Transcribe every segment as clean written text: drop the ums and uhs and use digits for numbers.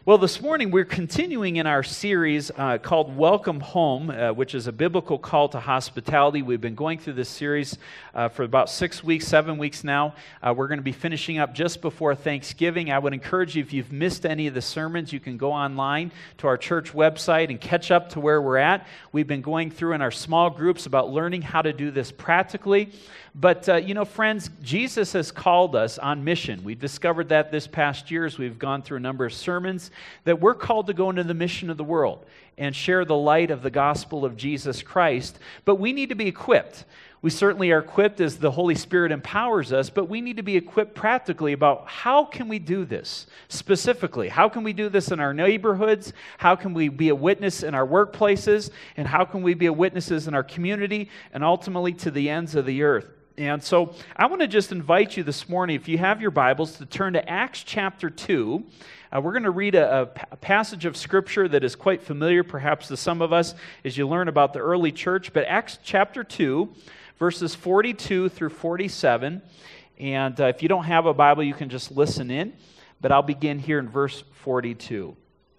Well, this morning we're continuing in our series called Welcome Home, which is a biblical call to hospitality. We've been going through this series for about 6 weeks, 7 weeks now. We're going to be finishing up just before Thanksgiving. I would encourage you, if you've missed any of the sermons, you can go online to our church website and catch up to where we're at. We've been going through in our small groups about learning how to do this practically. But, friends, Jesus has called us on mission. We've discovered that this past year as we've gone through a number of sermons, that we're called to go into the mission of the world and share the light of the gospel of Jesus Christ. But we need to be equipped. We certainly are equipped as the Holy Spirit empowers us, but we need to be equipped practically about how can we do this specifically? How can we do this in our neighborhoods? How can we be a witness in our workplaces? And how can we be a witnesses in our community and ultimately to the ends of the earth? And so I want to just invite you this morning, if you have your Bibles, to turn to Acts chapter 2. We're going to read a passage of Scripture that is quite familiar, perhaps to some of us, as you learn about the early church. But Acts chapter 2, verses 42 through 47. And if you don't have a Bible, you can just listen in. But I'll begin here in verse 42.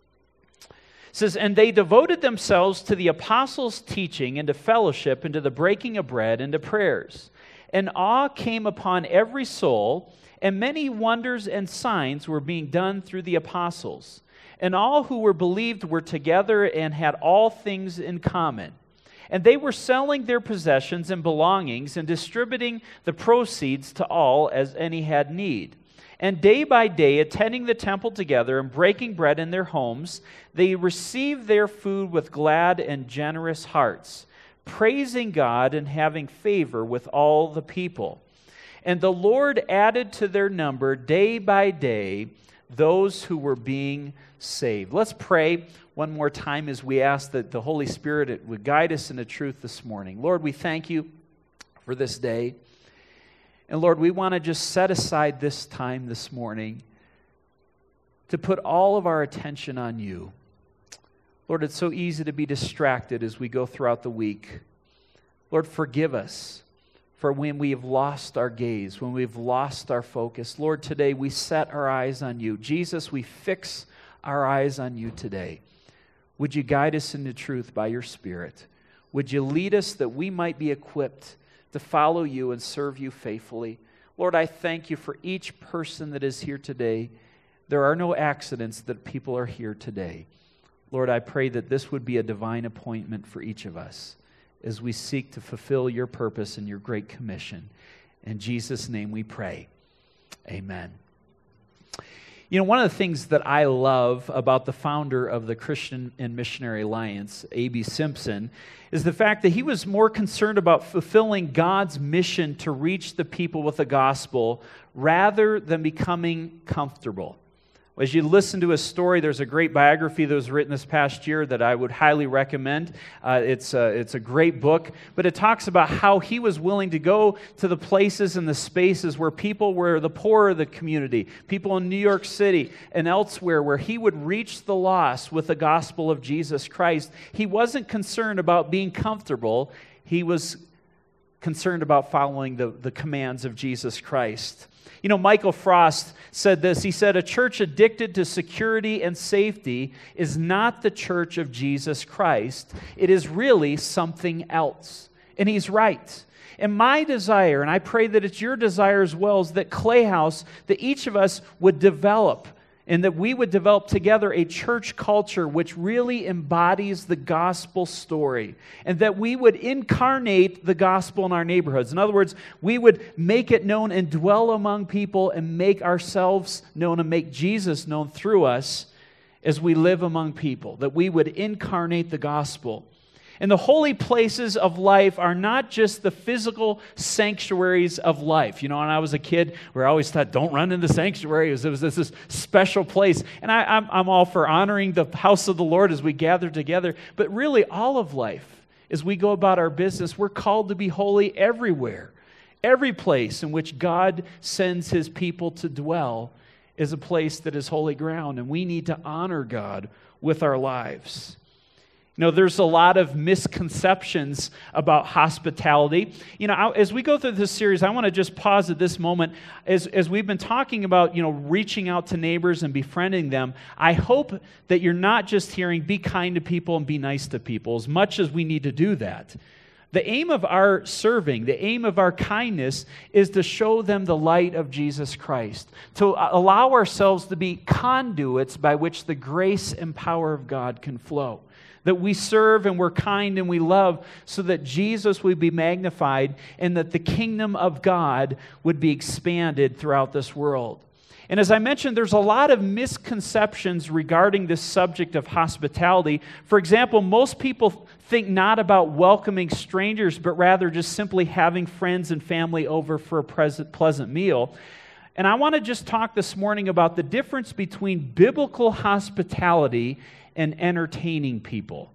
It says, "And they devoted themselves to the apostles' teaching and to fellowship and to the breaking of bread and to prayers. And awe came upon every soul, and many wonders and signs were being done through the apostles. And all who were believed were together and had all things in common. And they were selling their possessions and belongings and distributing the proceeds to all as any had need. And day by day, attending the temple together and breaking bread in their homes, they received their food with glad and generous hearts, praising God and having favor with all the people. And the Lord added to their number day by day those who were being saved." Let's pray one more time as we ask that the Holy Spirit would guide us into truth this morning. Lord, we thank you for this day. And Lord, we want to just set aside this time this morning to put all of our attention on you. Lord, it's so easy to be distracted as we go throughout the week. Lord, forgive us for when we have lost our gaze, when we've lost our focus. Lord, today we set our eyes on you. Jesus, we fix our eyes on you today. Would you guide us into truth by your Spirit? Would you lead us that we might be equipped to follow you and serve you faithfully? Lord, I thank you for each person that is here today. There are no accidents that people are here today. Lord, I pray that this would be a divine appointment for each of us as we seek to fulfill your purpose and your great commission. In Jesus' name we pray. Amen. You know, one of the things that I love about the founder of the Christian and Missionary Alliance, A.B. Simpson, is the fact that he was more concerned about fulfilling God's mission to reach the people with the gospel rather than becoming comfortable. As you listen to his story, there's a great biography that was written this past year that I would highly recommend. It's a great book, but it talks about how he was willing to go to the places and the spaces where people were the poor of the community, people in New York City and elsewhere, where he would reach the lost with the gospel of Jesus Christ. He wasn't concerned about being comfortable. He was concerned about following the commands of Jesus Christ. You know, Michael Frost said this. He said, "A church addicted to security and safety is not the church of Jesus Christ. It is really something else." And he's right. And my desire, and I pray that it's your desire as well, is that Clay House, that each of us would develop, and that we would develop together a church culture which really embodies the gospel story, and that we would incarnate the gospel in our neighborhoods. In other words, we would make it known and dwell among people and make ourselves known and make Jesus known through us as we live among people, that we would incarnate the gospel. And the holy places of life are not just the physical sanctuaries of life. You know, when I was a kid, we always thought, don't run in the sanctuary. It was this special place. And I'm all for honoring the house of the Lord as we gather together. But really, all of life, as we go about our business, we're called to be holy everywhere. Every place in which God sends his people to dwell is a place that is holy ground. And we need to honor God with our lives. There's a lot of misconceptions about hospitality. As we go through this series, I want to just pause at this moment. As we've been talking about, reaching out to neighbors and befriending them, I hope that you're not just hearing, be kind to people and be nice to people, as much as we need to do that. The aim of our serving, the aim of our kindness is to show them the light of Jesus Christ, to allow ourselves to be conduits by which the grace and power of God can flow. That we serve and we're kind and we love so that Jesus would be magnified and that the kingdom of God would be expanded throughout this world. And as I mentioned, there's a lot of misconceptions regarding this subject of hospitality. For example, most people think not about welcoming strangers, but rather just simply having friends and family over for a pleasant meal. And I want to just talk this morning about the difference between biblical hospitality and entertaining people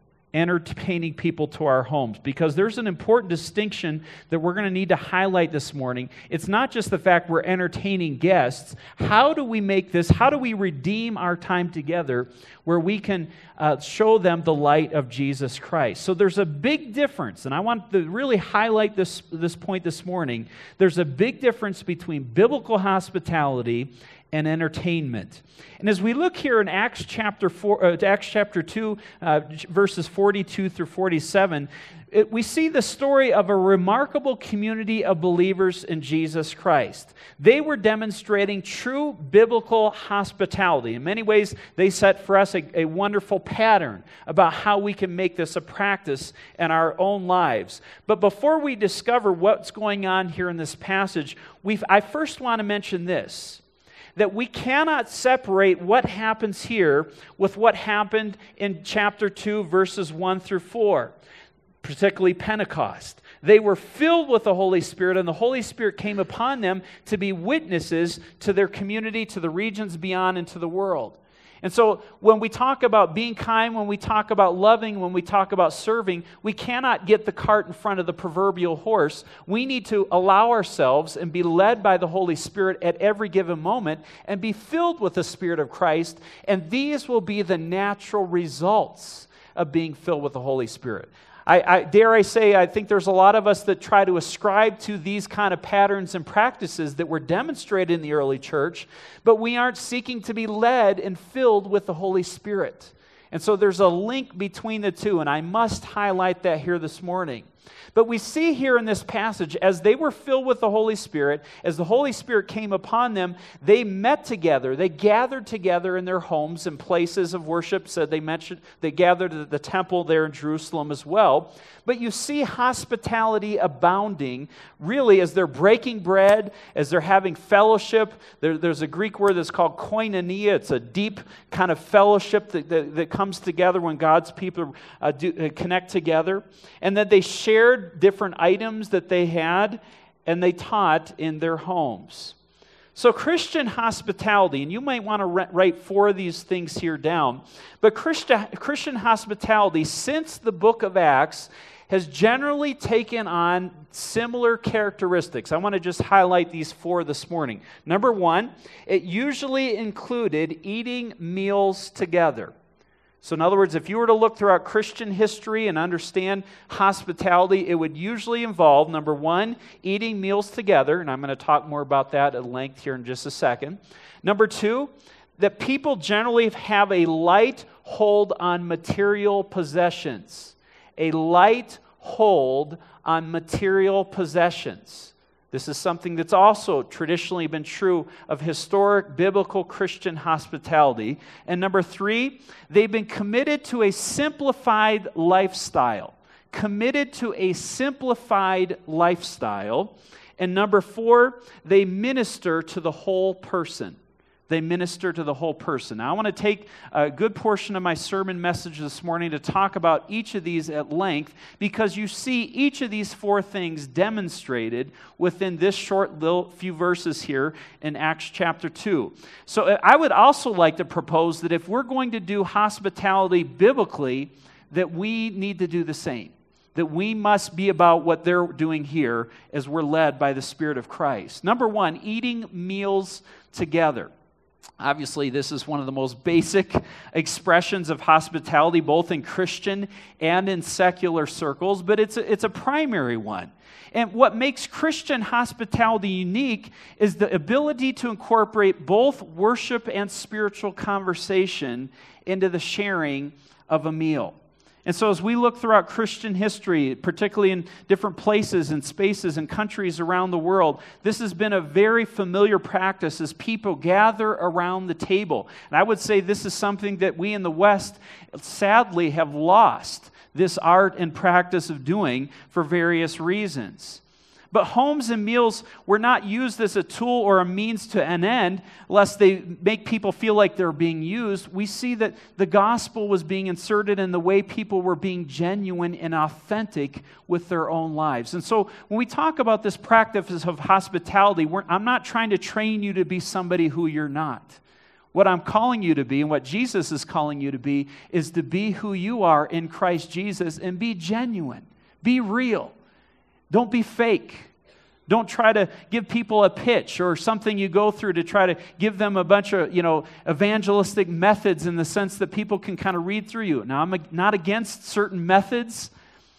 to our homes, because there's an important distinction that we're going to need to highlight this morning. It's not just the fact we're entertaining guests. How do we redeem our time together where we can show them the light of Jesus Christ? So there's a big difference, and I want to really highlight this point this morning. There's a big difference between biblical hospitality and entertainment. And as we look here in Acts chapter 2, verses 42 through 47, we see the story of a remarkable community of believers in Jesus Christ. They were demonstrating true biblical hospitality. In many ways, they set for us a wonderful pattern about how we can make this a practice in our own lives. But before we discover what's going on here in this passage, I first want to mention this, that we cannot separate what happens here with what happened in chapter 2, verses 1 through 4, particularly Pentecost. They were filled with the Holy Spirit, and the Holy Spirit came upon them to be witnesses to their community, to the regions beyond, and to the world. And so when we talk about being kind, when we talk about loving, when we talk about serving, we cannot get the cart in front of the proverbial horse. We need to allow ourselves and be led by the Holy Spirit at every given moment and be filled with the Spirit of Christ, and these will be the natural results of being filled with the Holy Spirit. I dare I say, I think there's a lot of us that try to ascribe to these kind of patterns and practices that were demonstrated in the early church, but we aren't seeking to be led and filled with the Holy Spirit. And so there's a link between the two, and I must highlight that here this morning. But we see here in this passage, as they were filled with the Holy Spirit, as the Holy Spirit came upon them, they met together. They gathered together in their homes and places of worship. So they gathered at the temple there in Jerusalem as well. But you see hospitality abounding, really, as they're breaking bread, as they're having fellowship. There's a Greek word that's called koinonia. It's a deep kind of fellowship that comes together when God's people connect together. And that they shared different items that they had, and they taught in their homes. So Christian hospitality, and you might want to write 4 of these things here down, but Christian hospitality since the book of Acts has generally taken on similar characteristics. I want to just highlight these 4 this morning. Number 1, it usually included eating meals together. So in other words, if you were to look throughout Christian history and understand hospitality, it would usually involve, number 1, eating meals together, and I'm going to talk more about that at length here in just a second. Number 2, that people generally have a light hold on material possessions. A light hold on material possessions. This is something that's also traditionally been true of historic biblical Christian hospitality. And number 3, they've been committed to a simplified lifestyle. Committed to a simplified lifestyle. And number 4, they minister to the whole person. They minister to the whole person. Now, I want to take a good portion of my sermon message this morning to talk about each of these at length, because you see each of these 4 things demonstrated within this short little few verses here in Acts chapter 2. So I would also like to propose that if we're going to do hospitality biblically, that we need to do the same. That we must be about what they're doing here as we're led by the Spirit of Christ. Number 1, eating meals together. Obviously, this is one of the most basic expressions of hospitality, both in Christian and in secular circles, but it's a primary one. And what makes Christian hospitality unique is the ability to incorporate both worship and spiritual conversation into the sharing of a meal. And so as we look throughout Christian history, particularly in different places and spaces and countries around the world, this has been a very familiar practice as people gather around the table. And I would say this is something that we in the West sadly have lost this art and practice of doing for various reasons. But homes and meals were not used as a tool or a means to an end, lest they make people feel like they're being used. We see that the gospel was being inserted in the way people were being genuine and authentic with their own lives. And so when we talk about this practice of hospitality, I'm not trying to train you to be somebody who you're not. What I'm calling you to be and what Jesus is calling you to be is to be who you are in Christ Jesus and be genuine. Be real. Don't be fake. Don't try to give people a pitch or something you go through to try to give them a bunch of, evangelistic methods in the sense that people can kind of read through you. Now, I'm not against certain methods,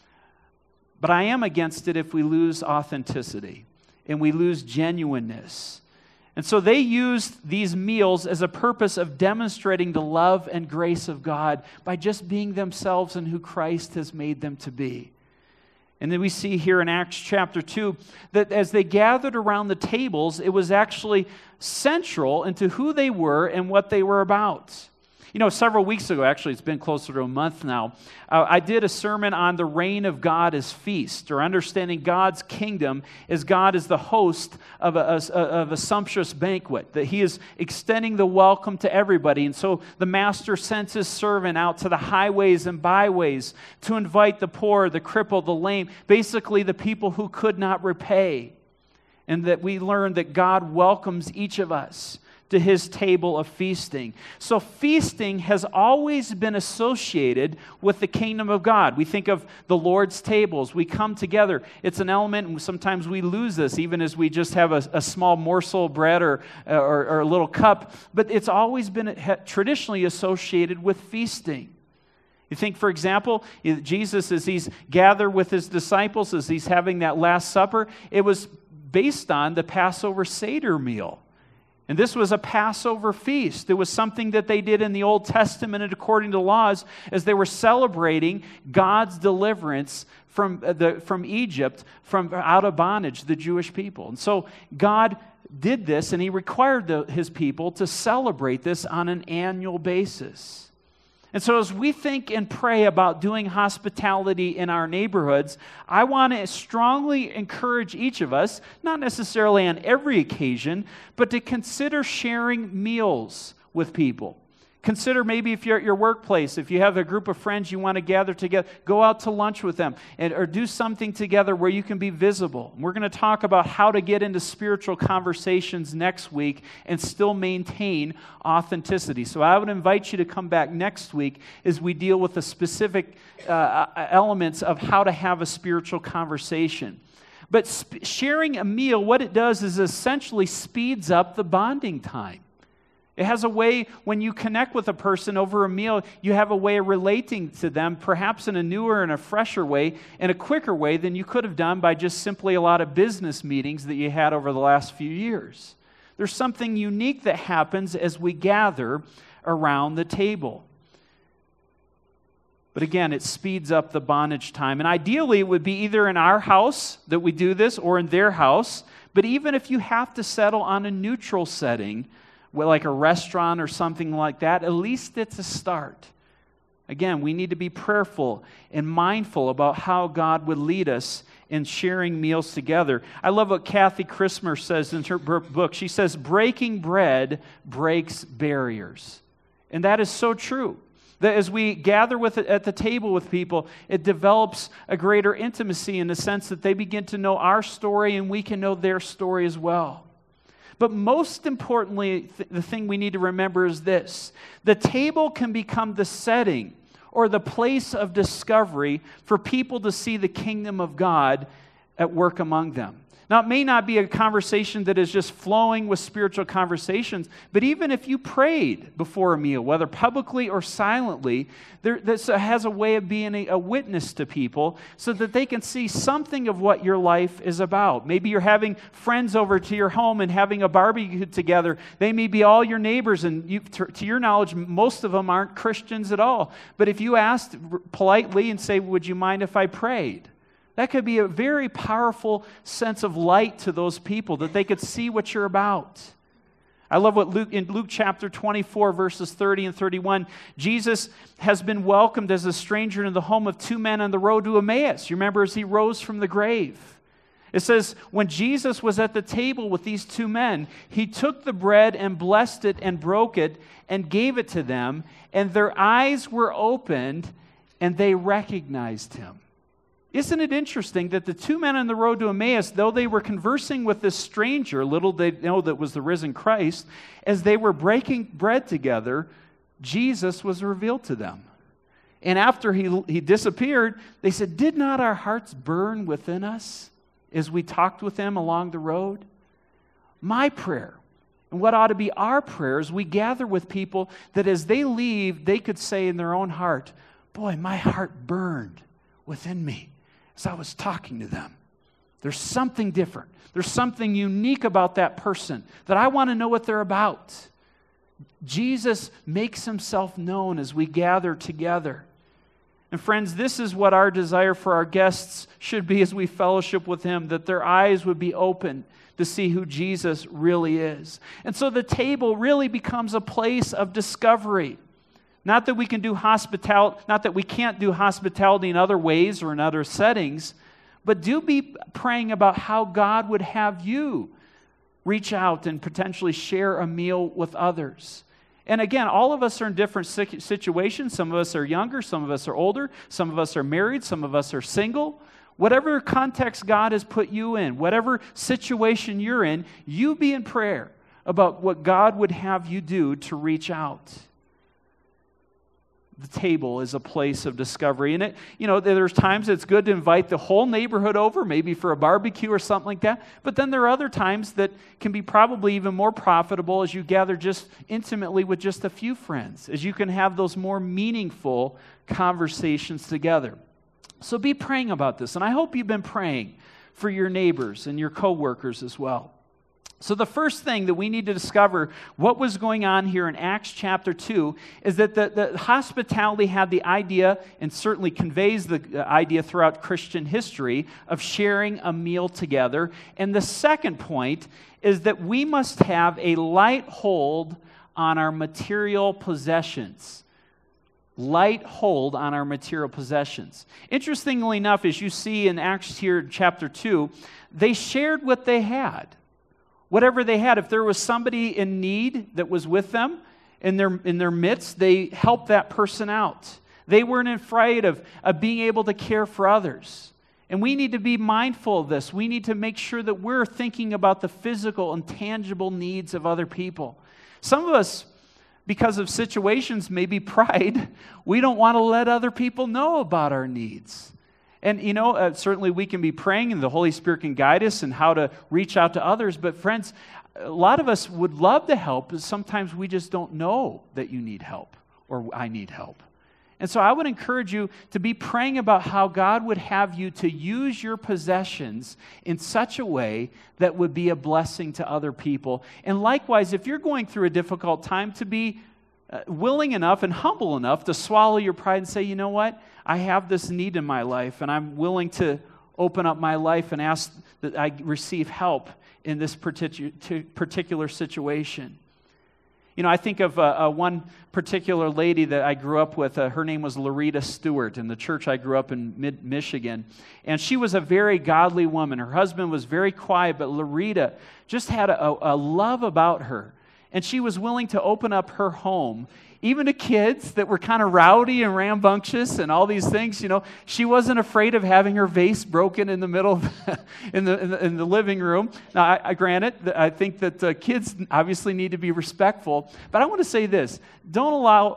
but I am against it if we lose authenticity and we lose genuineness. And so they used these meals as a purpose of demonstrating the love and grace of God by just being themselves and who Christ has made them to be. And then we see here in Acts chapter 2 that as they gathered around the tables, it was actually central into who they were and what they were about. Several weeks ago, actually it's been closer to a month now, I did a sermon on the reign of God as feast, or understanding God's kingdom as God is the host of a sumptuous banquet, that He is extending the welcome to everybody. And so the master sends His servant out to the highways and byways to invite the poor, the crippled, the lame, basically the people who could not repay. And that we learn that God welcomes each of us to His table of feasting. So feasting has always been associated with the kingdom of God. We think of the Lord's tables. We come together. It's an element, and sometimes we lose this, even as we just have a small morsel of bread or a little cup. But it's always been traditionally associated with feasting. You think, for example, Jesus, as He's gathered with His disciples, as He's having that Last Supper, it was based on the Passover Seder meal. And this was a Passover feast. It was something that they did in the Old Testament and according to laws as they were celebrating God's deliverance from Egypt, from out of bondage, the Jewish people. And so God did this, and He required His people to celebrate this on an annual basis. And so as we think and pray about doing hospitality in our neighborhoods, I want to strongly encourage each of us, not necessarily on every occasion, but to consider sharing meals with people. Consider maybe if you're at your workplace, if you have a group of friends you want to gather together, go out to lunch with them or do something together where you can be visible. We're going to talk about how to get into spiritual conversations next week and still maintain authenticity. So I would invite you to come back next week as we deal with the specific elements of how to have a spiritual conversation. But sharing a meal, what it does is essentially speeds up the bonding time. It has a way, when you connect with a person over a meal, you have a way of relating to them, perhaps in a newer and a fresher way, and a quicker way than you could have done by just simply a lot of business meetings that you had over the last few years. There's something unique that happens as we gather around the table. But again, it speeds up the bondage time. And ideally, it would be either in our house that we do this or in their house. But even if you have to settle on a neutral setting, like a restaurant or something like that, at least it's a start. Again, we need to be prayerful and mindful about how God would lead us in sharing meals together. I love what Kathy Christmer says in her book. She says, breaking bread breaks barriers. And that is so true. That as we gather at the table with people, it develops a greater intimacy in the sense that they begin to know our story and we can know their story as well. But most importantly, the thing we need to remember is this. The table can become the setting or the place of discovery for people to see the kingdom of God at work among them. Now, it may not be a conversation that is just flowing with spiritual conversations, but even if you prayed before a meal, whether publicly or silently, this has a way of being a witness to people so that they can see something of what your life is about. Maybe you're having friends over to your home and having a barbecue together. They may be all your neighbors, and to your knowledge, most of them aren't Christians at all. But if you asked politely and say, "Would you mind if I prayed?" That could be a very powerful sense of light to those people, that they could see what you're about. I love what in Luke chapter 24, verses 30 and 31, Jesus has been welcomed as a stranger in the home of two men on the road to Emmaus. You remember as he rose from the grave. It says, when Jesus was at the table with these two men, he took the bread and blessed it and broke it and gave it to them, and their eyes were opened and they recognized him. Isn't it interesting that the two men on the road to Emmaus, though they were conversing with this stranger, little they know that was the risen Christ, as they were breaking bread together, Jesus was revealed to them. And after he disappeared, they said, "Did not our hearts burn within us as we talked with him along the road?" My prayer, and what ought to be our prayer, as we gather with people, that as they leave, they could say in their own heart, "Boy, my heart burned within me as I was talking to them." There's something different. There's something unique about that person that I want to know what they're about. Jesus makes himself known as we gather together. And friends, this is what our desire for our guests should be as we fellowship with him, that their eyes would be open to see who Jesus really is. And so the table really becomes a place of discovery. Not that we can do hospitality, not that we can't do hospitality in other ways or in other settings, but do be praying about how God would have you reach out and potentially share a meal with others. And again, all of us are in different situations. Some of us are younger, some of us are older, some of us are married, some of us are single. Whatever context God has put you in, whatever situation you're in, you be in prayer about what God would have you do to reach out. The table is a place of discovery. And there's times it's good to invite the whole neighborhood over, maybe for a barbecue or something like that. But then there are other times that can be probably even more profitable as you gather just intimately with just a few friends, as you can have those more meaningful conversations together. So be praying about this. And I hope you've been praying for your neighbors and your coworkers as well. So the first thing that we need to discover what was going on here in Acts chapter 2 is that the hospitality had the idea, and certainly conveys the idea throughout Christian history, of sharing a meal together. And the second point is that we must have a light hold on our material possessions. Light hold on our material possessions. Interestingly enough, as you see in Acts here chapter 2, they shared what they had. Whatever they had, if there was somebody in need that was with them in their midst, they helped that person out. They weren't afraid of being able to care for others. And we need to be mindful of this. We need to make sure that we're thinking about the physical and tangible needs of other people. Some of us, because of situations, maybe pride, we don't want to let other people know about our needs. And, certainly we can be praying and the Holy Spirit can guide us in how to reach out to others. But friends, a lot of us would love to help, but sometimes we just don't know that you need help or I need help. And so I would encourage you to be praying about how God would have you to use your possessions in such a way that would be a blessing to other people. And likewise, if you're going through a difficult time, to be willing enough and humble enough to swallow your pride and say, you know what? I have this need in my life, and I'm willing to open up my life and ask that I receive help in this particular situation. I think of one particular lady that I grew up with. Her name was Loretta Stewart, in the church I grew up in mid-Michigan. And she was a very godly woman. Her husband was very quiet, but Loretta just had a love about her. And she was willing to open up her home, even to kids that were kind of rowdy and rambunctious and all these things. She wasn't afraid of having her vase broken in the middle of in the living room. Now, granted, I think that kids obviously need to be respectful. But I want to say this: don't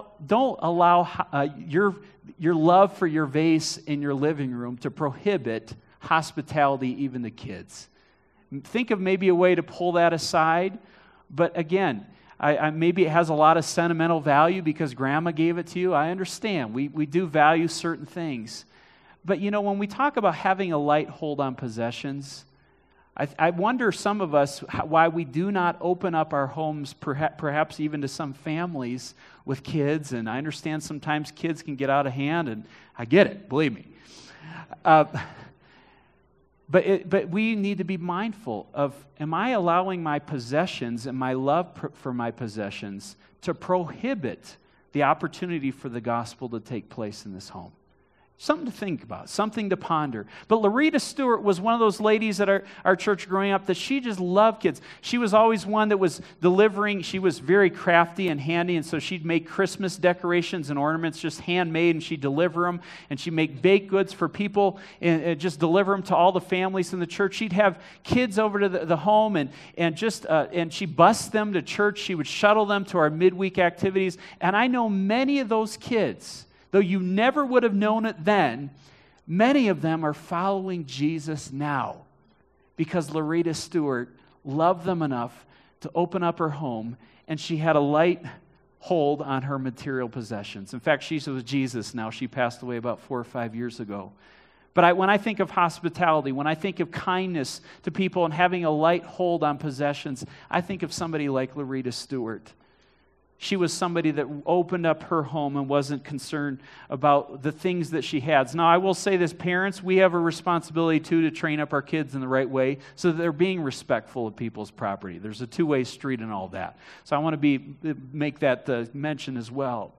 allow your love for your vase in your living room to prohibit hospitality, even to kids. think of maybe a way to pull that aside. But again, maybe it has a lot of sentimental value because grandma gave it to you. I understand. We do value certain things. But when we talk about having a light hold on possessions, I wonder, some of us, why we do not open up our homes, perhaps even to some families with kids. And I understand sometimes kids can get out of hand, and I get it, believe me. But we need to be mindful of, am I allowing my possessions and my love for my possessions to prohibit the opportunity for the gospel to take place in this home? Something to think about, something to ponder. But Loretta Stewart was one of those ladies at our church growing up that she just loved kids. She was always one that was delivering. She was very crafty and handy, and so she'd make Christmas decorations and ornaments just handmade, and she'd deliver them, and she'd make baked goods for people and just deliver them to all the families in the church. She'd have kids over to the home, and she bused them to church. She would shuttle them to our midweek activities, and I know many of those kids, though you never would have known it then, many of them are following Jesus now because Loretta Stewart loved them enough to open up her home, and she had a light hold on her material possessions. In fact, she's with Jesus now. She passed away about 4 or 5 years ago. But when I think of hospitality, when I think of kindness to people and having a light hold on possessions, I think of somebody like Loretta Stewart. She was somebody that opened up her home and wasn't concerned about the things that she had. Now, I will say this, parents, we have a responsibility, too, to train up our kids in the right way so that they're being respectful of people's property. There's a two-way street and all that. So I want to make that mention as well.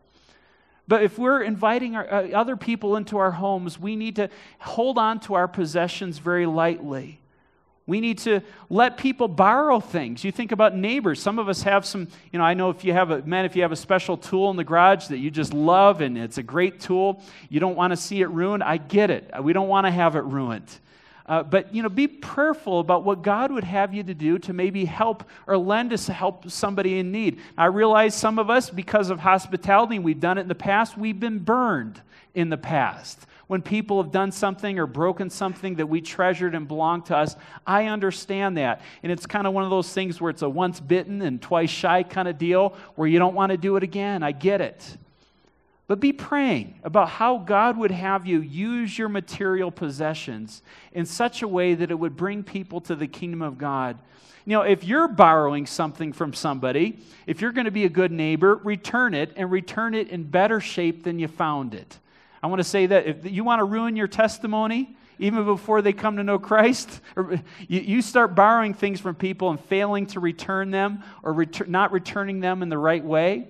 But if we're inviting other people into our homes, we need to hold on to our possessions very lightly. We need to let people borrow things. You think about neighbors. Some of us have some, I know if you have a special tool in the garage that you just love and it's a great tool, you don't want to see it ruined. I get it. We don't want to have it ruined. But be prayerful about what God would have you to do to maybe help or lend us to help somebody in need. I realize some of us, because of hospitality, we've done it in the past, we've been burned in the past. When people have done something or broken something that we treasured and belonged to us, I understand that. And it's kind of one of those things where it's a once bitten and twice shy kind of deal where you don't want to do it again. I get it. But be praying about how God would have you use your material possessions in such a way that it would bring people to the kingdom of God. If you're borrowing something from somebody, if you're going to be a good neighbor, return it, and return it in better shape than you found it. I want to say that if you want to ruin your testimony, even before they come to know Christ, or you start borrowing things from people and failing to return them or not returning them in the right way,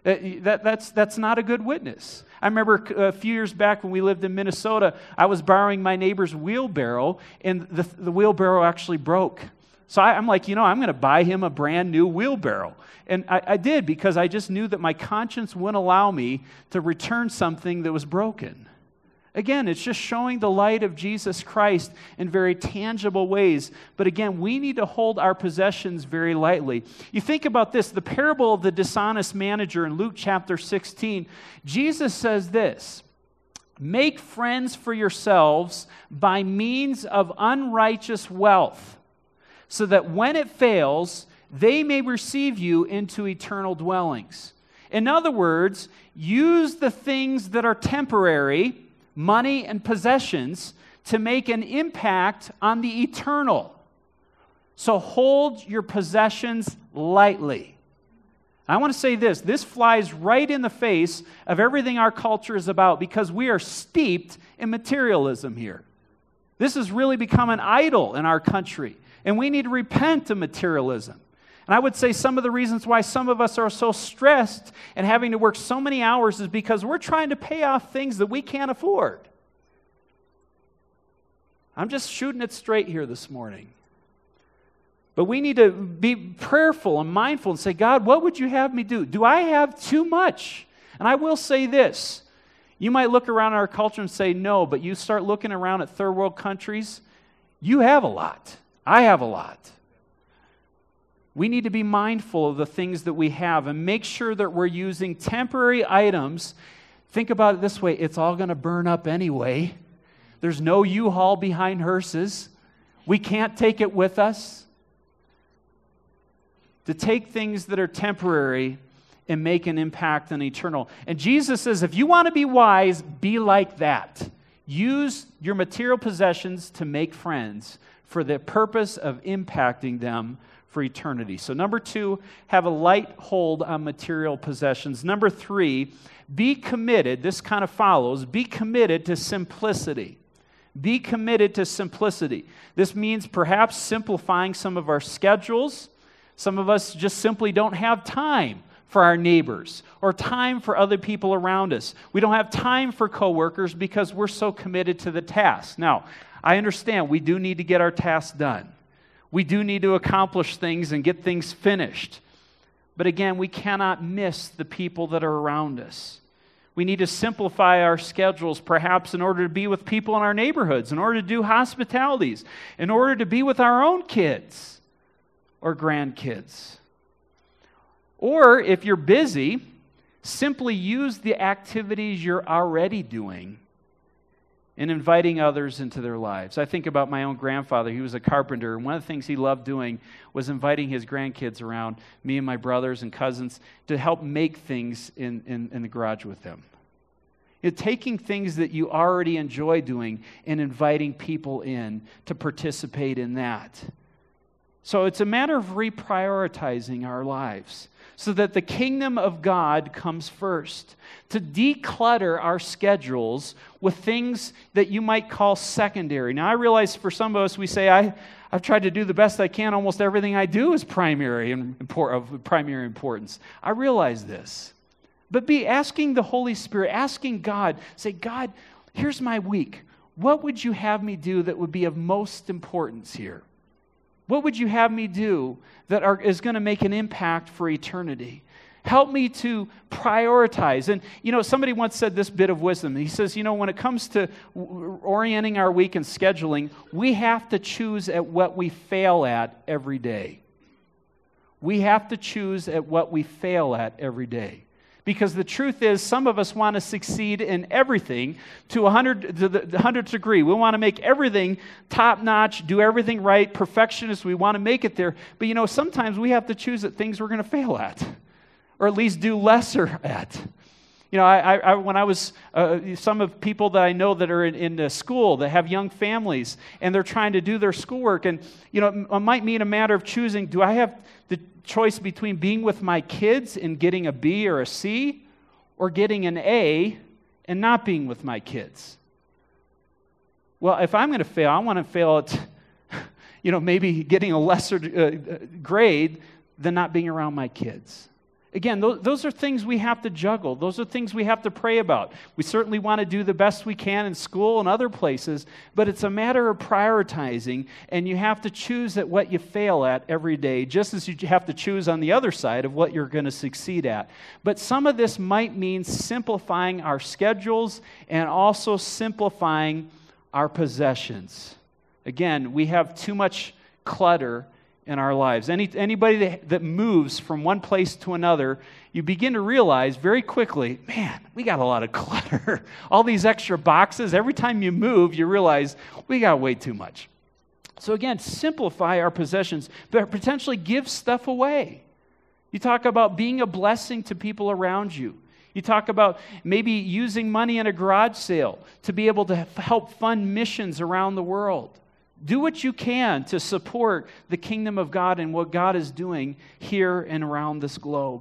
that's not a good witness. I remember a few years back when we lived in Minnesota, I was borrowing my neighbor's wheelbarrow, and the wheelbarrow actually broke. So I'm like, I'm going to buy him a brand new wheelbarrow. And I did, because I just knew that my conscience wouldn't allow me to return something that was broken. Again, it's just showing the light of Jesus Christ in very tangible ways. But again, we need to hold our possessions very lightly. You think about this, the parable of the dishonest manager in Luke chapter 16. Jesus says this, "Make friends for yourselves by means of unrighteous wealth, so that when it fails, they may receive you into eternal dwellings." In other words, use the things that are temporary, money and possessions, to make an impact on the eternal. So hold your possessions lightly. I want to say this flies right in the face of everything our culture is about, because we are steeped in materialism here. This has really become an idol in our country, and we need to repent of materialism. And I would say some of the reasons why some of us are so stressed and having to work so many hours is because we're trying to pay off things that we can't afford. I'm just shooting it straight here this morning. But we need to be prayerful and mindful and say, God, what would you have me do? Do I have too much? And I will say this. You might look around our culture and say no, but you start looking around at third world countries, you have a lot. I have a lot. We need to be mindful of the things that we have and make sure that we're using temporary items. Think about it this way, it's all going to burn up anyway. There's no U-Haul behind hearses. we can't take it with us. To take things that are temporary and make an impact on eternal. And Jesus says, if you want to be wise, be like that. Use your material possessions to make friends for the purpose of impacting them for eternity. So number 2, have a light hold on material possessions. Number 3, be committed. This kind of follows. Be committed to simplicity. Be committed to simplicity. This means perhaps simplifying some of our schedules. Some of us just simply don't have time for our neighbors or time for other people around us. We don't have time for coworkers because we're so committed to the task. Now, I understand we do need to get our tasks done. We do need to accomplish things and get things finished. But again, we cannot miss the people that are around us. We need to simplify our schedules, perhaps in order to be with people in our neighborhoods, in order to do hospitalities, in order to be with our own kids or grandkids. Or if you're busy, simply use the activities you're already doing in inviting others into their lives. I think about my own grandfather. He was a carpenter, and one of the things he loved doing was inviting his grandkids around, me and my brothers and cousins, to help make things in the garage with him. Taking things that you already enjoy doing and inviting people in to participate in that. So it's a matter of reprioritizing our lives so that the kingdom of God comes first. To declutter our schedules with things that you might call secondary. Now, I realize for some of us, we say, I've tried to do the best I can. Almost everything I do is primary and of primary importance. I realize this. But be asking the Holy Spirit, asking God, say, God, here's my week. What would you have me do that would be of most importance here? What would you have me do that is going to make an impact for eternity? Help me to prioritize. And, somebody once said this bit of wisdom. He says, when it comes to orienting our week and scheduling, we have to choose at what we fail at every day. We have to choose at what we fail at every day. Because the truth is, some of us want to succeed in everything to the 100th degree. We want to make everything top-notch, do everything right, perfectionists. We want to make it there. But sometimes we have to choose at things we're going to fail at, or at least do lesser at. When I was, some of people that I know that are in school that have young families and they're trying to do their schoolwork, and it might mean a matter of choosing, do I have the choice between being with my kids and getting a B or a C, or getting an A and not being with my kids? Well, if I'm going to fail, I want to fail at, maybe getting a lesser grade than not being around my kids. Again, those are things we have to juggle. Those are things we have to pray about. We certainly want to do the best we can in school and other places, but it's a matter of prioritizing, and you have to choose at what you fail at every day, just as you have to choose on the other side of what you're going to succeed at. But some of this might mean simplifying our schedules and also simplifying our possessions. Again, we have too much clutter in our lives. Anybody that moves from one place to another, you begin to realize very quickly, man, we got a lot of clutter. All these extra boxes. Every time you move, you realize we got way too much. So again, simplify our possessions, but potentially give stuff away. You talk about being a blessing to people around you. You talk about maybe using money in a garage sale to be able to help fund missions around the world. Do what you can to support the kingdom of God and what God is doing here and around this globe.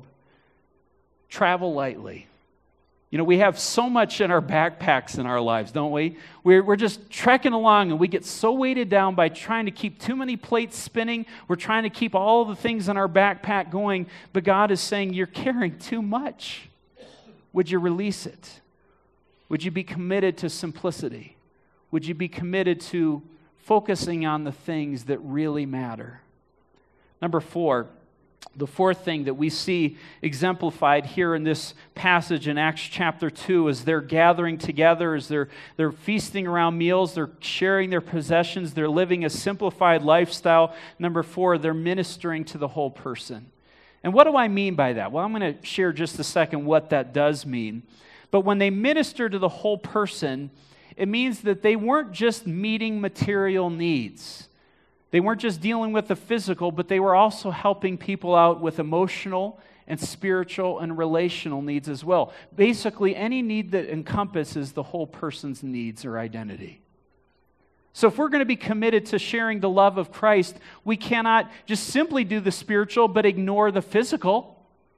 Travel lightly. We have so much in our backpacks in our lives, don't we? We're just trekking along, and we get so weighted down by trying to keep too many plates spinning. We're trying to keep all the things in our backpack going, but God is saying, you're carrying too much. Would you release it? Would you be committed to simplicity? Would you be committed to focusing on the things that really matter? Number 4, the fourth thing that we see exemplified here in this passage in Acts chapter 2 is they're gathering together, as they're feasting around meals, they're sharing their possessions, they're living a simplified lifestyle. Number 4, they're ministering to the whole person. And what do I mean by that? Well, I'm going to share just a second what that does mean. But when they minister to the whole person, it means that they weren't just meeting material needs, They weren't just dealing with the physical, but they were also helping people out with emotional and spiritual and relational needs as well. Basically, any need that encompasses the whole person's needs or identity. So if we're going to be committed to sharing the love of Christ, we cannot just simply do the spiritual but ignore the physical.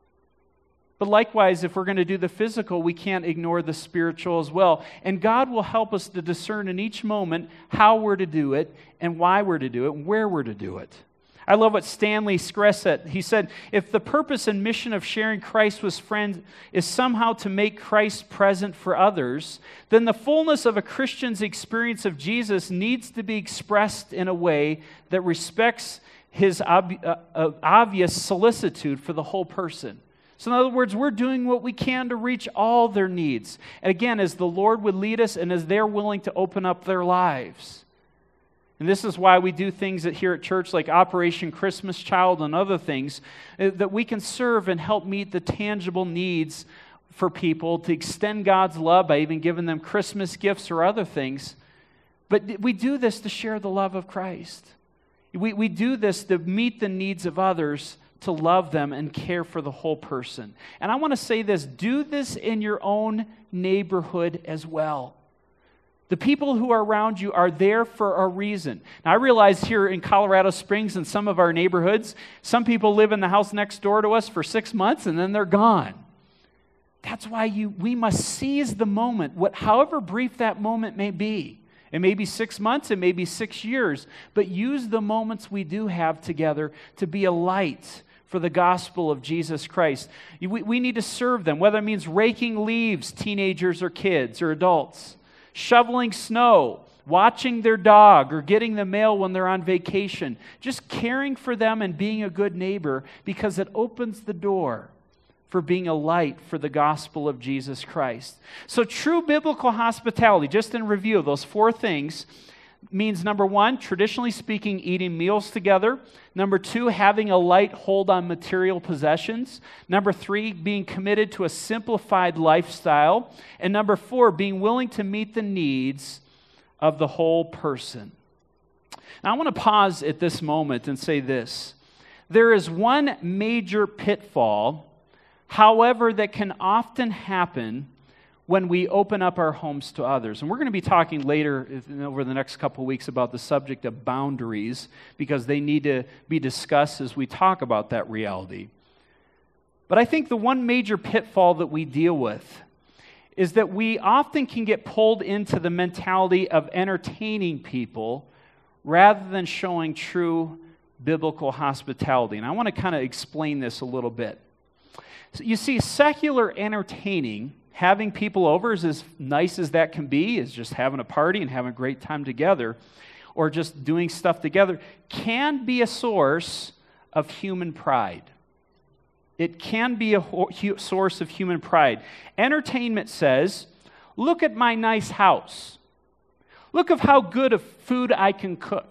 But likewise, if we're going to do the physical, we can't ignore the spiritual as well. And God will help us to discern in each moment how we're to do it and why we're to do it and where we're to do it. I love what Stanley Scress said. He said, if the purpose and mission of sharing Christ with friends is somehow to make Christ present for others, then the fullness of a Christian's experience of Jesus needs to be expressed in a way that respects his obvious solicitude for the whole person. So in other words, we're doing what we can to reach all their needs. And again, as the Lord would lead us and as they're willing to open up their lives. And this is why we do things here at church like Operation Christmas Child and other things, that we can serve and help meet the tangible needs for people, to extend God's love by even giving them Christmas gifts or other things. But we do this to share the love of Christ. We do this to meet the needs of others, to love them and care for the whole person. And I want to say this, do this in your own neighborhood as well. The people who are around you are there for a reason. Now, I realize here in Colorado Springs and some of our neighborhoods, some people live in the house next door to us for 6 months and then they're gone. That's why we must seize the moment, however brief that moment may be. It may be 6 months, it may be 6 years, but use the moments we do have together to be a light for the gospel of Jesus Christ. We need to serve them, whether it means raking leaves, teenagers or kids or adults, shoveling snow, watching their dog, or getting the mail when they're on vacation. Just caring for them and being a good neighbor, because it opens the door for being a light for the gospel of Jesus Christ. So true biblical hospitality, just in review, those 4 things, means number 1, traditionally speaking, eating meals together. Number 2, having a light hold on material possessions. Number 3, being committed to a simplified lifestyle. And number 4, being willing to meet the needs of the whole person. Now I want to pause at this moment and say this. There is one major pitfall, however, that can often happen when we open up our homes to others. And we're going to be talking later over the next couple of weeks about the subject of boundaries, because they need to be discussed as we talk about that reality. But I think the one major pitfall that we deal with is that we often can get pulled into the mentality of entertaining people rather than showing true biblical hospitality. And I want to kind of explain this a little bit. So you see, secular entertaining, having people over, is as nice as that can be, is just having a party and having a great time together, or just doing stuff together, can be a source of human pride. It can be a source of human pride. Entertainment says, look at my nice house. Look of how good of food I can cook.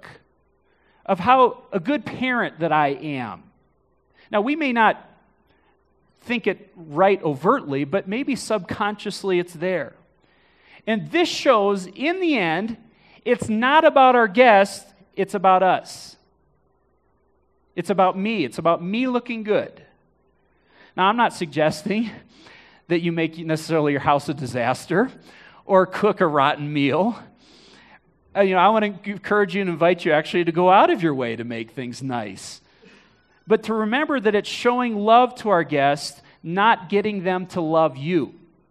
Of how a good parent that I am. Now, we may not think it right overtly, but maybe subconsciously it's there. And this shows, in the end, it's not about our guest, it's about us. It's about me. It's about me looking good. Now, I'm not suggesting that you make necessarily your house a disaster or cook a rotten meal. I want to encourage you and invite you actually to go out of your way to make things nice. But to remember that it's showing love to our guests, not getting them to love you.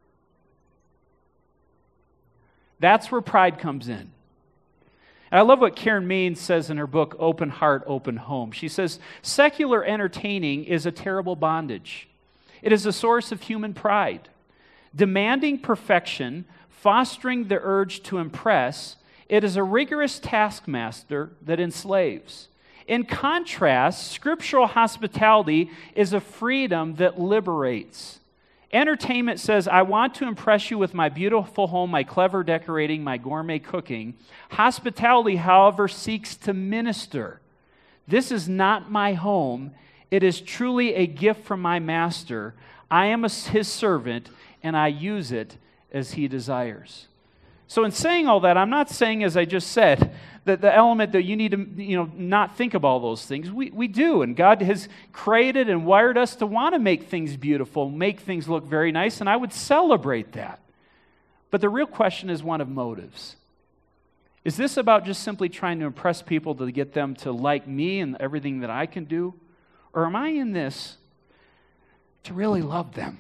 That's where pride comes in. And I love what Karen Maines says in her book, Open Heart, Open Home. She says, secular entertaining is a terrible bondage. It is a source of human pride. Demanding perfection, fostering the urge to impress, it is a rigorous taskmaster that enslaves. In contrast, scriptural hospitality is a freedom that liberates. Entertainment says, I want to impress you with my beautiful home, my clever decorating, my gourmet cooking. Hospitality, however, seeks to minister. This is not my home. It is truly a gift from my master. I am his servant, and I use it as he desires. So in saying all that, I'm not saying, as I just said, that the element that you need to not think of all those things. We do, and God has created and wired us to want to make things beautiful, make things look very nice, and I would celebrate that. But the real question is one of motives. Is this about just simply trying to impress people to get them to like me and everything that I can do? Or am I in this to really love them?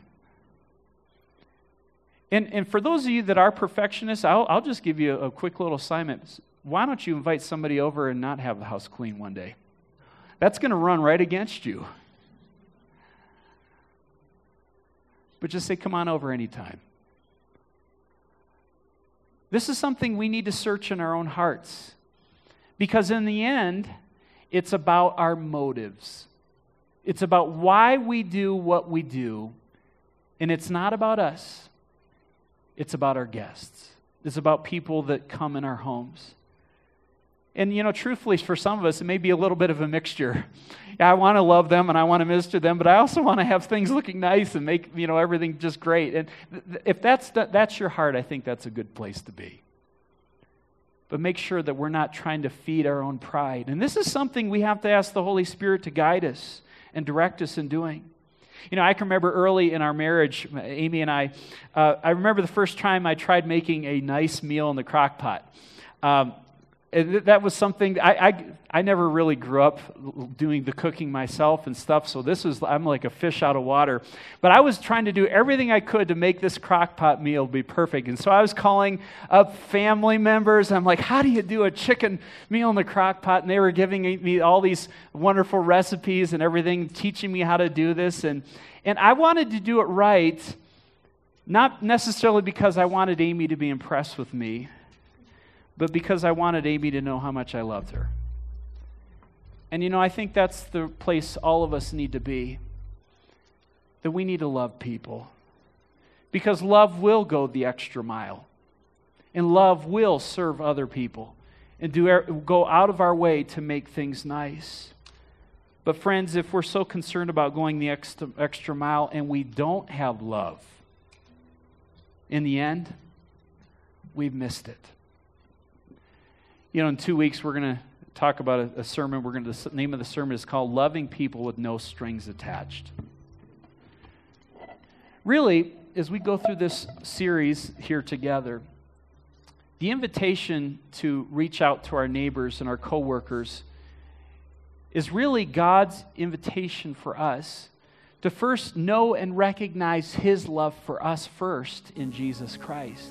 And for those of you that are perfectionists, I'll just give you a quick little assignment. Why don't you invite somebody over and not have the house clean one day? That's going to run right against you. But just say, come on over anytime. This is something we need to search in our own hearts. Because in the end, it's about our motives. It's about why we do what we do. And it's not about us. It's about our guests. It's about people that come in our homes. And, truthfully, for some of us, it may be a little bit of a mixture. Yeah, I want to love them and I want to minister them, but I also want to have things looking nice and make, everything just great. And if that's your heart, I think that's a good place to be. But make sure that we're not trying to feed our own pride. And this is something we have to ask the Holy Spirit to guide us and direct us in doing. I can remember early in our marriage, Amy and I remember the first time I tried making a nice meal in the crock pot. That was something, I never really grew up doing the cooking myself and stuff, so I'm like a fish out of water. But I was trying to do everything I could to make this crock pot meal be perfect. And so I was calling up family members. I'm like, how do you do a chicken meal in the crock pot? And they were giving me all these wonderful recipes and everything, teaching me how to do this. And I wanted to do it right, not necessarily because I wanted Amy to be impressed with me, but because I wanted Amy to know how much I loved her. And I think that's the place all of us need to be, that we need to love people. Because love will go the extra mile. And love will serve other people and go out of our way to make things nice. But friends, if we're so concerned about going the extra mile and we don't have love, in the end, we've missed it. In 2 weeks, we're going to talk about a sermon. The name of the sermon is called Loving People with No Strings Attached. Really, as we go through this series here together, the invitation to reach out to our neighbors and our coworkers is really God's invitation for us to first know and recognize His love for us first in Jesus Christ.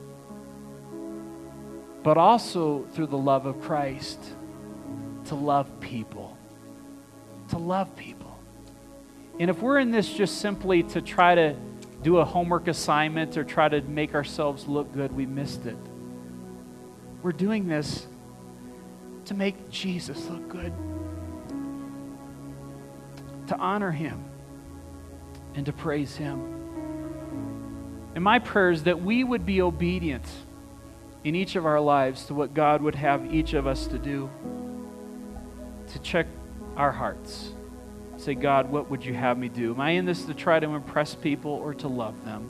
But also through the love of Christ, to love people. To love people. And if we're in this just simply to try to do a homework assignment or try to make ourselves look good, we missed it. We're doing this to make Jesus look good. To honor Him and to praise Him. And my prayer is that we would be obedient in each of our lives to what God would have each of us to do, to check our hearts. Say, God, what would you have me do? Am I in this to try to impress people or to love them?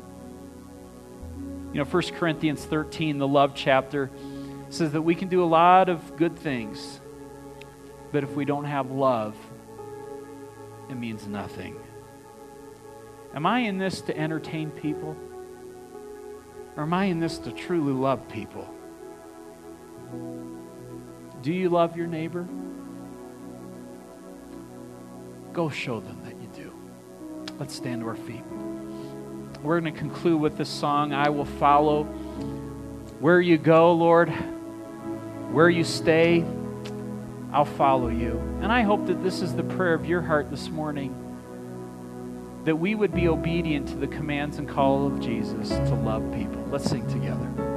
1 Corinthians 13, the love chapter, says that we can do a lot of good things, but if we don't have love, it means nothing. Am I in this to entertain people? Or am I in this to truly love people? Do you love your neighbor? Go show them that you do. Let's stand to our feet. We're going to conclude with this song, I Will Follow. Where you go, Lord, where you stay, I'll follow you. And I hope that this is the prayer of your heart this morning, that we would be obedient to the commands and call of Jesus to love people. Let's sing together.